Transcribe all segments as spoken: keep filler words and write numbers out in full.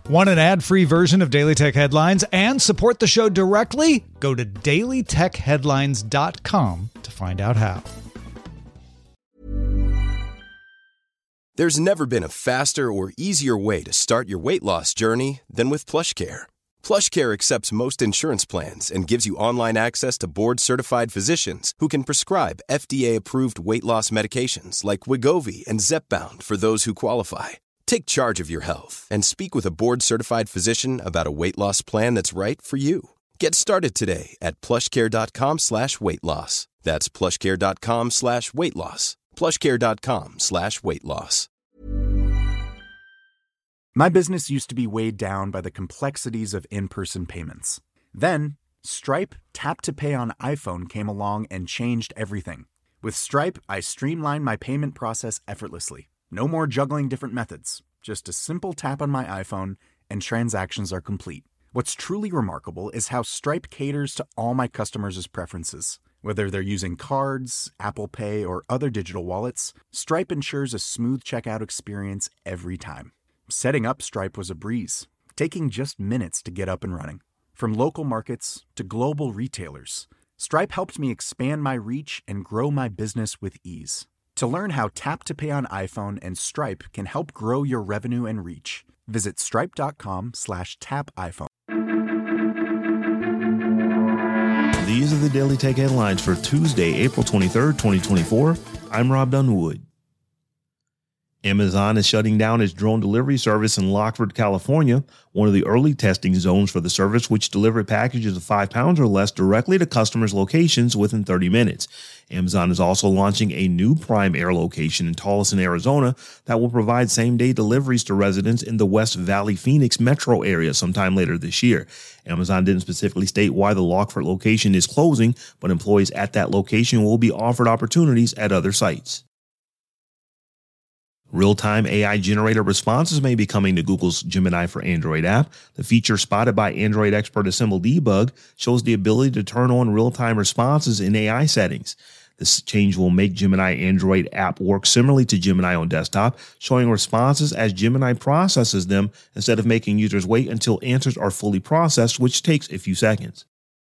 Want an ad-free version of Daily Tech Headlines and support the show directly? Go to daily tech headlines dot com to find out how. There's never been a faster or easier way to start your weight loss journey than with PlushCare. PlushCare accepts most insurance plans and gives you online access to board-certified physicians who can prescribe F D A-approved weight loss medications like Wegovy and Zepbound for those who qualify. Take charge of your health and speak with a board-certified physician about a weight loss plan that's right for you. Get started today at plushcare.com slash weight loss. That's plushcare.com slash weight loss. plushcare.com slash weight loss. My business used to be weighed down by the complexities of in-person payments. Then, Stripe Tap to Pay on iPhone came along and changed everything. With Stripe, I streamlined my payment process effortlessly. No more juggling different methods. Just a simple tap on my iPhone and transactions are complete. What's truly remarkable is how Stripe caters to all my customers' preferences. Whether they're using cards, Apple Pay, or other digital wallets, Stripe ensures a smooth checkout experience every time. Setting up Stripe was a breeze, taking just minutes to get up and running. From local markets to global retailers, Stripe helped me expand my reach and grow my business with ease. To learn how Tap to Pay on iPhone and Stripe can help grow your revenue and reach, visit stripe.com slash tap iPhone. These are the Daily Tech Headlines for Tuesday, April twenty-third, twenty twenty-four. I'm Rob Dunwood. Amazon is shutting down its drone delivery service in Lockford, California, one of the early testing zones for the service, which delivered packages of five pounds or less directly to customers' locations within thirty minutes. Amazon is also launching a new Prime Air location in Tolleson, Arizona, that will provide same-day deliveries to residents in the West Valley Phoenix metro area sometime later this year. Amazon didn't specifically state why the Lockford location is closing, but employees at that location will be offered opportunities at other sites. Real-time A I-generated responses may be coming to Google's Gemini for Android app. The feature spotted by Android expert Assemble Debug shows the ability to turn on real-time responses in A I settings. This change will make Gemini Android app work similarly to Gemini on desktop, showing responses as Gemini processes them instead of making users wait until answers are fully processed, which takes a few seconds.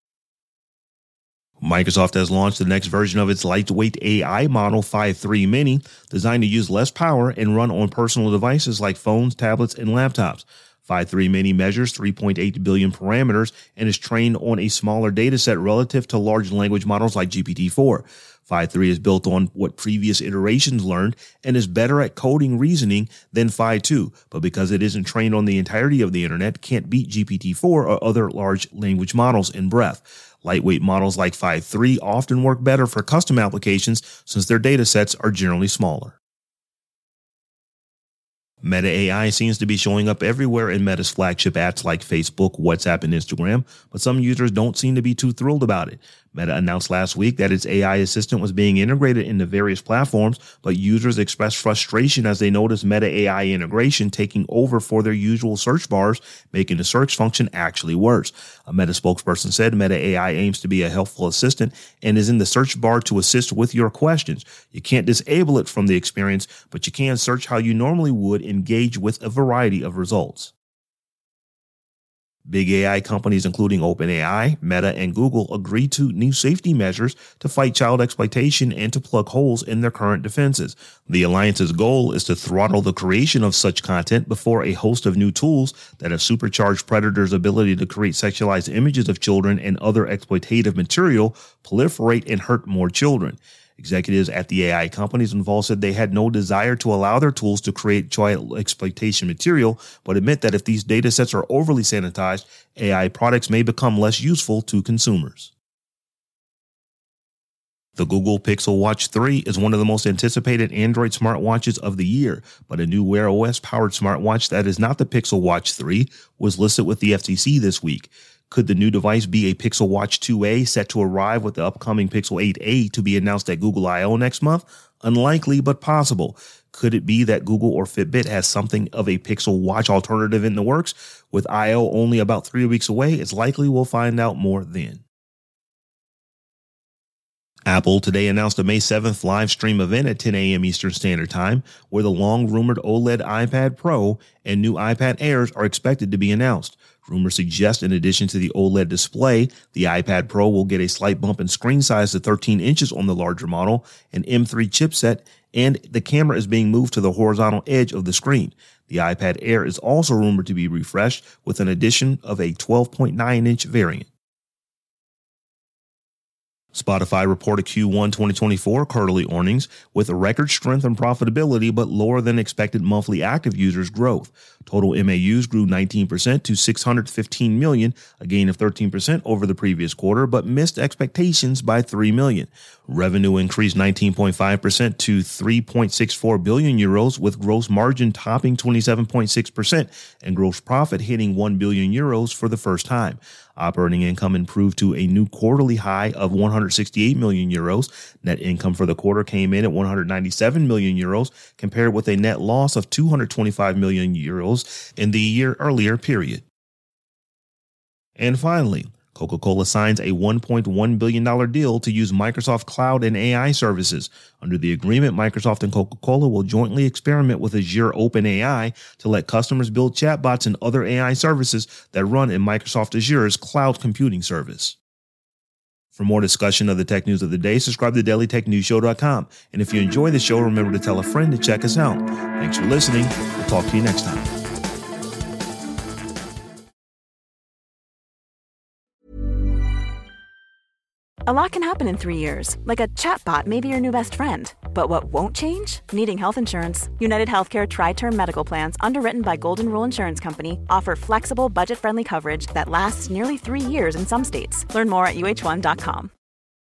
Microsoft has launched the next version of its lightweight A I model Phi three Mini, designed to use less power and run on personal devices like phones, tablets, and laptops. Phi three Mini measures three point eight billion parameters and is trained on a smaller dataset relative to large language models like G P T four. Phi three is built on what previous iterations learned and is better at coding reasoning than Phi two, but because it isn't trained on the entirety of the internet, can't beat G P T four or other large language models in breadth. Lightweight models like Phi three often work better for custom applications since their datasets are generally smaller. Meta A I seems to be showing up everywhere in Meta's flagship apps like Facebook, WhatsApp, and Instagram, but some users don't seem to be too thrilled about it. Meta announced last week that its A I assistant was being integrated into various platforms, but users expressed frustration as they noticed Meta A I integration taking over for their usual search bars, making the search function actually worse. A Meta spokesperson said Meta A I aims to be a helpful assistant and is in the search bar to assist with your questions. You can't disable it from the experience, but you can search how you normally would, engage with a variety of results. Big A I companies including OpenAI, Meta, and Google agreed to new safety measures to fight child exploitation and to plug holes in their current defenses. The alliance's goal is to throttle the creation of such content before a host of new tools that have supercharged predators' ability to create sexualized images of children and other exploitative material proliferate and hurt more children. Executives at the A I companies involved said they had no desire to allow their tools to create child exploitation material, but admit that if these data sets are overly sanitized, A I products may become less useful to consumers. The Google Pixel Watch three is one of the most anticipated Android smartwatches of the year, but a new Wear O S-powered smartwatch that is not the Pixel Watch three was listed with the F C C this week. Could the new device be a Pixel Watch two A set to arrive with the upcoming Pixel eight A to be announced at Google I O next month? Unlikely, but possible. Could it be that Google or Fitbit has something of a Pixel Watch alternative in the works? With I O only about three weeks away, it's likely we'll find out more then. Apple today announced a May seventh live stream event at ten a.m. Eastern Standard Time, where the long-rumored OLED iPad Pro and new iPad Airs are expected to be announced. Rumors suggest in addition to the OLED display, the iPad Pro will get a slight bump in screen size to thirteen inches on the larger model, an M three chipset, and the camera is being moved to the horizontal edge of the screen. The iPad Air is also rumored to be refreshed with an addition of a twelve point nine inch variant. Spotify reported Q one twenty twenty-four quarterly earnings with a record strength and profitability, but lower than expected monthly active users growth. Total M A Us grew nineteen percent to six hundred fifteen million, a gain of thirteen percent over the previous quarter, but missed expectations by three million. Revenue increased nineteen point five percent to three point six four billion euros, with gross margin topping twenty-seven point six percent and gross profit hitting one billion euros for the first time. Operating income improved to a new quarterly high of one hundred sixty-eight million euros. Net income for the quarter came in at one hundred ninety-seven million euros, compared with a net loss of two hundred twenty-five million euros in the year earlier period. And finally, Coca-Cola signs a one point one billion dollars deal to use Microsoft Cloud and A I services. Under the agreement, Microsoft and Coca-Cola will jointly experiment with Azure OpenAI to let customers build chatbots and other A I services that run in Microsoft Azure's cloud computing service. For more discussion of the tech news of the day, subscribe to daily tech news show dot com. And if you enjoy the show, remember to tell a friend to check us out. Thanks for listening. We'll talk to you next time. A lot can happen in three years, like a chatbot may be your new best friend. But what won't change? Needing health insurance. United Healthcare Tri-Term Medical Plans, underwritten by Golden Rule Insurance Company, offer flexible, budget-friendly coverage that lasts nearly three years in some states. Learn more at U H one dot com.